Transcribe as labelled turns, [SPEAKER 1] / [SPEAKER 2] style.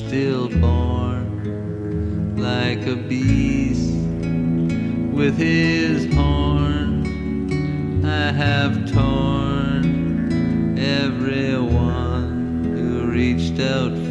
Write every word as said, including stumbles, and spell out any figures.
[SPEAKER 1] stillborn, like a beast with his horn. I have torn everyone who reached out